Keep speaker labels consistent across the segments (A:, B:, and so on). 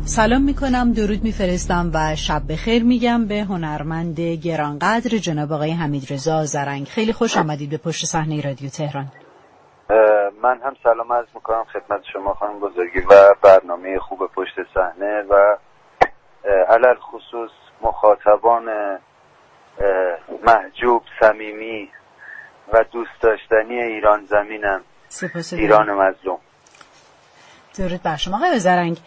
A: سلام میکنم، درود میفرستم و شب بخیر میگم به هنرمند گرانقدر جناب آقای حمیدرضا زرنگ. خیلی خوش آمدید به پشت صحنه رادیو تهران.
B: من هم سلام عرض میکنم خدمت شما خانم بزرگی و برنامه خوب پشت صحنه و علل خصوص مخاطبان محجوب، صمیمی و دوست داشتنی ایران زمینم، ایران مظلوم.
A: درود بر شما آقای زرنگ.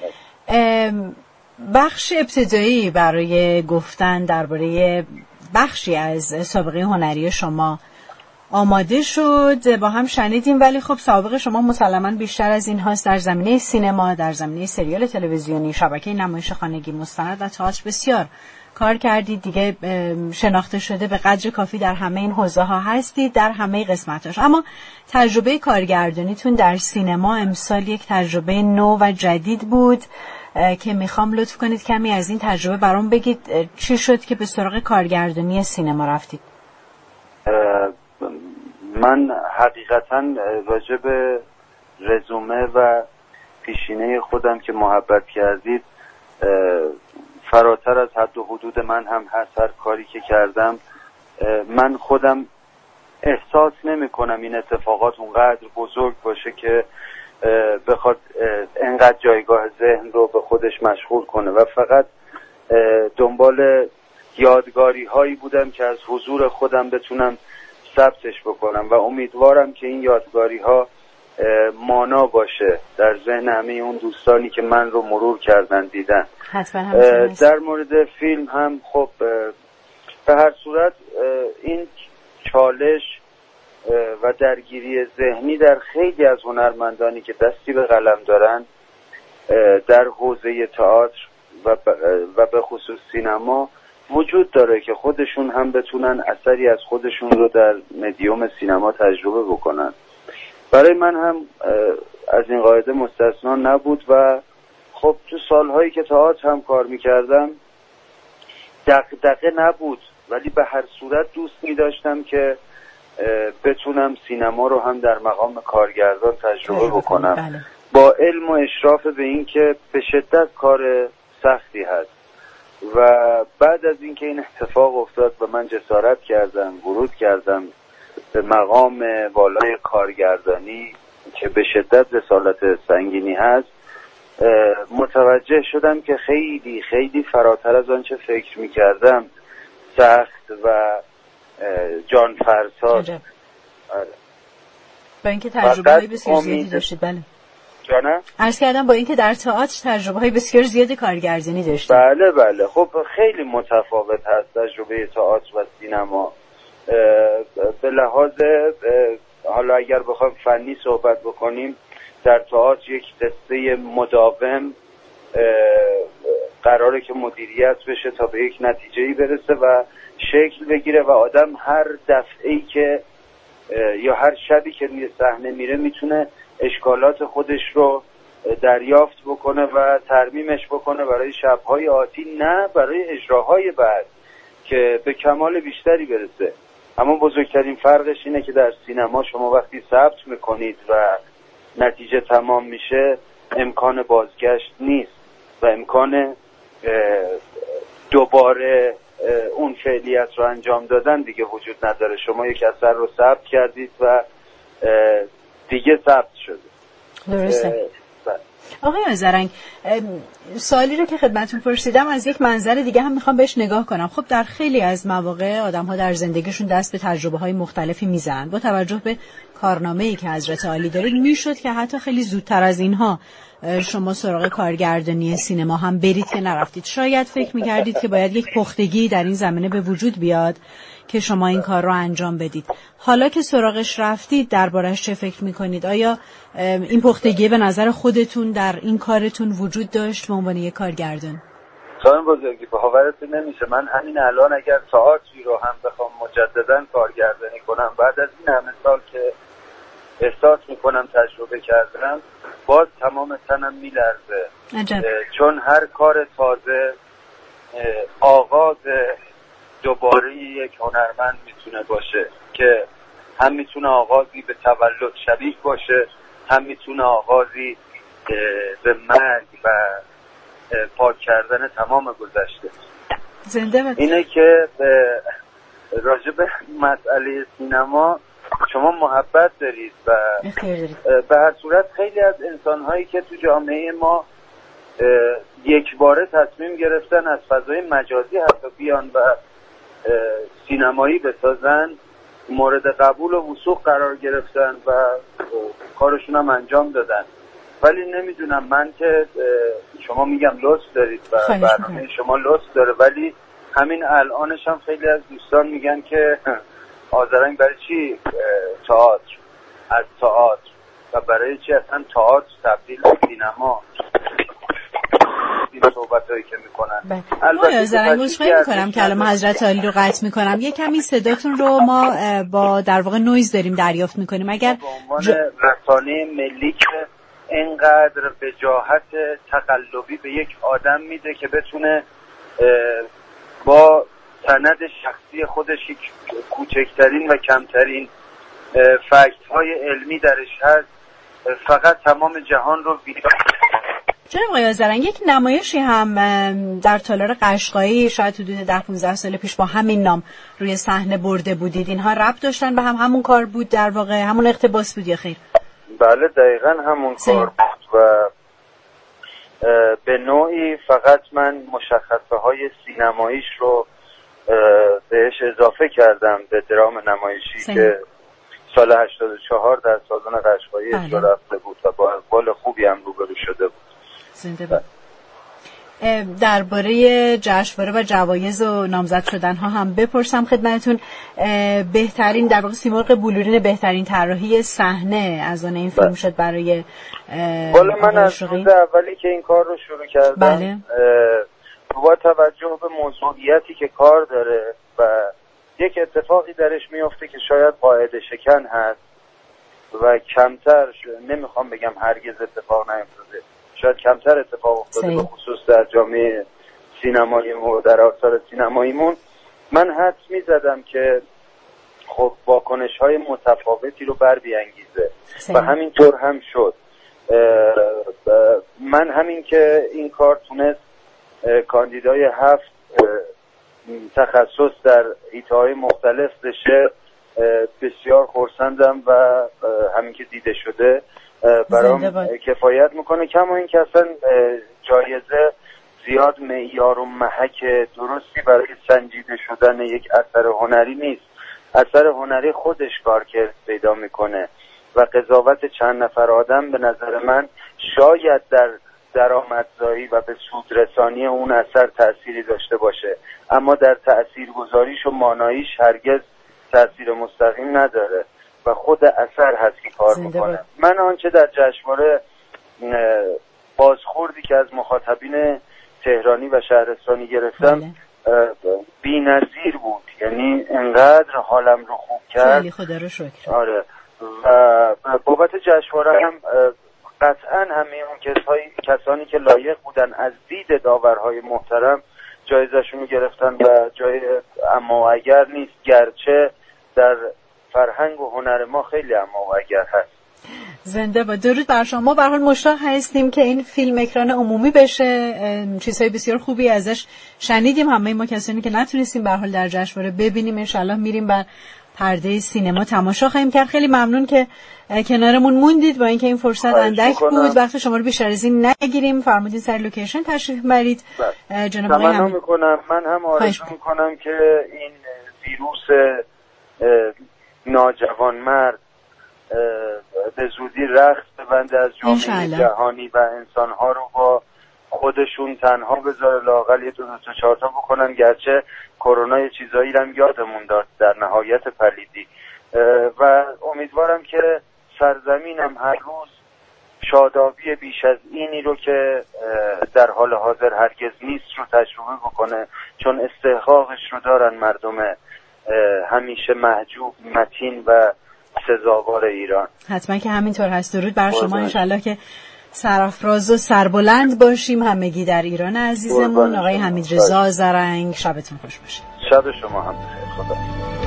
A: بخش ابتدایی برای گفتن درباره بخشی از سابقه هنری شما آماده شد، با هم شنیدیم، ولی خب سابقه شما مسلماً بیشتر از این هاست. در زمینه سینما، در زمینه سریال تلویزیونی، شبکه نمایش خانگی، مستند و تئاتر بسیار کار کردید دیگه، شناخته شده به قدر کافی در همه این حوزه ها هستید، در همه قسمتاش. اما تجربه کارگردانیتون در سینما امسال یک تجربه نو و جدید بود که میخوام لطف کنید کمی از این تجربه برام بگید. چی شد که به سراغ کارگردانی سینما رفتید؟
B: من حقیقتاً راجع به رزومه و پیشینه خودم که محبت کردید، فراتر از حد و حدود من هم هست. هر کاری که کردم من خودم احساس نمی کنم این اتفاقات اونقدر بزرگ باشه که بخواد انقدر جایگاه ذهن رو به خودش مشغول کنه و فقط دنبال یادگاری هایی بودم که از حضور خودم بتونم ثبتش بکنم و امیدوارم که این یادگاری ها مانا باشه در ذهن همه اون دوستانی که من رو مرور کردن دیدن. در مورد فیلم هم خب به هر صورت این چالش و درگیری ذهنی در خیلی از هنرمندانی که دستی به قلم دارن در حوزه تئاتر و به خصوص سینما وجود داره که خودشون هم بتونن اثری از خودشون رو در مدیوم سینما تجربه بکنن. برای من هم از این قاعده مستثنا نبود و خب تو سالهایی که تئاتر هم کار میکردم دغدغه نبود، ولی به هر صورت دوست می‌داشتم که بتونم سینما رو هم در مقام کارگردان تجربه بکنم.
A: بله.
B: با علم و اشراف به این که به شدت کار سختی هست و بعد از اینکه این اتفاق افتاد و من جسارت کردم، ورود کردم به مقام بالای کارگردانی که به شدت رسالت سنگینی هست، متوجه شدم که خیلی خیلی فراتر از آنچه فکر می‌کردم سخت و جان فرسا.
A: با اینکه تجربه‌های بسیار زیادی داشتید. بله
B: جانم
A: عرض کردم با اینکه در تئاتر تجربه‌های بسیار زیادی کارگردانی داشتید.
B: بله خب خیلی متفاوت هست تجربه تئاتر و سینما. به لحاظ حالا اگر بخوایم فنی صحبت بکنیم، در تئاتر یک قصه مداوم قراره که مدیریت بشه تا به یک نتیجه‌ای برسه و شکل بگیره و آدم هر دفعه‌ای که یا هر شبی که روی صحنه میره میتونه اشکالات خودش رو دریافت بکنه و ترمیمش بکنه برای شب‌های آتی، نه برای اجراهای بعد که به کمال بیشتری برسه. اما بزرگترین فرقش اینه که در سینما شما وقتی ثبت میکنید و نتیجه تمام میشه امکان بازگشت نیست و امکان دوباره اون فعالیت رو انجام دادن دیگه وجود نداره. شما یک اثر رو ثبت کردید و دیگه ثبت شده.
A: درسته. آقای زرنگ، سوالی رو که خدمتتون پرسیدم از یک منظر دیگه هم میخوام بهش نگاه کنم. خب در خیلی از مواقع آدم‌ها در زندگیشون دست به تجربه‌های مختلفی میزنن. با توجه به کارنامه‌ای که حضرت عالی دارید میشد که حتی خیلی زودتر از اینها شما سراغ کارگردانی سینما هم برید که نرفتید. شاید فکر می‌کردید که باید یک پختگی در این زمینه به وجود بیاد که شما این کار رو انجام بدید. حالا که سراغش رفتید دربارش چه فکر می‌کنید؟ آیا این پختگی به نظر خودتون در این کارتون وجود داشت به عنوان یک کارگردان؟
B: خانم بزرگی باورتون نمیشه من همین الان اگر تئاتری رو هم بخوام مجددا کارگردانی کنم بعد از این همه سال که احساس میکنم تجربه کردم باز تمام تنم میلرزه. چون هر کار تازه آغاز دوباره یک هنرمند میتونه باشه که هم میتونه آغازی به تولد شبیه باشه، هم میتونه آغازی به مرگ و پاک کردن تمام گذشته.
A: زنده باد.
B: اینه که راجع به مسئله سینما شما محبت دارید و به هر صورت خیلی از انسان‌هایی که تو جامعه ما یک باره تصمیم گرفتن از فضای مجازی حتی بیان و سینمایی بسازن، مورد قبول و وثوق قرار گرفتن و کارشون هم انجام دادن. ولی نمیدونم، من که شما میگم لطف دارید و برنامه شما لطف داره، ولی همین الانش هم خیلی از دوستان میگن که آذرنگ برای چی تئاتر، از تئاتر و برای چی اصلا تئاتر تبدیل به سینما، این صحبتایی که میکنن.
A: البته زرنگوش میکنم که الان حضرت عالی رو قطع میکنم، یه کمی صداتون رو ما با در واقع نویز داریم دریافت میکنیم. اگر
B: به عنوان رسانه ملی که اینقدر وجاهت تقلبی به یک آدم میده که بتونه با سند شخصی خودش کوچکترین و کمترین فکت های علمی درش هست فقط تمام جهان رو بیدار.
A: جناب آقای آذرنگ، یک نمایشی هم در تالار قشقایی شاید حدود 10-15 سال پیش با همین نام روی صحنه برده بودید. اینها ربط داشتن به هم، همون کار بود در واقع، همون اقتباس بود یا خیر؟
B: بله دقیقاً همون کار بود و به نوعی فقط من مشخصه های سینماییش رو بهش اضافه کردم به درام نمایشی که سال 84 در سالن قشقایی اجرا رفته بود و با اقبال خوبی هم روبرو شده بود.
A: زنده باد. درباره جشنواره و جوایز و نامزد شدن ها هم بپرسم خدمتتون. بهترین در واقع سیمرغ بلورین بهترین طراحی صحنه از آن این فیلم شد برای
B: والا من از روز اولی که این کار رو شروع کردم با توجه به موضوعیتی که کار داره و یک اتفاقی درش میفته که شاید قاعده شکن هست و کمتر، نمیخوام بگم هرگز اتفاق نیفتاده، شاید کمتر اتفاق افتاده به خصوص در جامعه سینماییمون و در آثار سینماییمون، من حدس میزدم که خب واکنش‌های متفاوتی رو بر بیانگیزه و همینطور هم شد. من همین که این کار تونست کاندیدای 7 تخصص در حیطه‌های مختلف بشه بسیار خرسندم و همین که دیده شده برام کفایت میکنه. کما این که اصلا جایزه زیاد معیار و محک درستی برای سنجیده شدن یک اثر هنری نیست. اثر هنری خودش کارکرد پیدا میکنه و قضاوت چند نفر آدم به نظر من شاید در درآمدزایی و به سودرسانی اون اثر تأثیری داشته باشه، اما در تأثیرگذاریش و ماناییش هرگز تأثیر مستقیم نداره و خود اثر هست که کار میکنه. من آنچه در جشنواره بازخوردی که از مخاطبین تهرانی و شهرستانی گرفتم بی‌نظیر بود، یعنی انقدر حالم رو خوب کرد.
A: خیلی خدا رو شکر.
B: آره و بابت جشنواره هم قطعا همه اون کسانی که لایق بودن از دید داورهای محترم جایزشون رو گرفتن و جای اما و اگر نیست، گرچه در فرهنگ و هنر ما خیلی اما و اگر هست.
A: زنده با. درود بر شما. به هر حال مشتاق هستیم که این فیلم اکران عمومی بشه. چیزهای بسیار خوبی ازش شنیدیم، همه ما کسانی که نتونستیم به هر حال در جشنواره ببینیم ان شاءالله میریم بر پرده سینما تماشا خواهیم کرد. خیلی ممنون که کنارمون موندید، با اینکه این فرصت اندک بود وقت شما رو بیشتر از این نگیریم. فرمودین سر لوکیشن تشریف برید. جناب آقای
B: تمنا میکنم. من هم آرزو میکنم که این ویروس ناجوانمرد به زودی رخت ببنده از جامعه جهانی و انسانها رو با خودشون تنها بذاره، لااقل یه 2 تا 4 تا بکنن. گرچه کرونا یه چیزایی رو یادمون داد در نهایت پلیدی و امیدوارم که سرزمینم هر روز شادابی بیش از اینی رو که در حال حاضر هرگز نیست رو تجربه بکنه، چون استحقاقش رو دارن مردم همیشه محجوب، متین و سزاوار ایران.
A: حتما که همینطور هست. درود بر شما. انشالله که سرافراز و سربلند باشیم همگی در ایران عزیزمون. آقای حمیدرضا آذرنگ، شبتون خوش باشه.
B: شب شما هم بخیر. خدا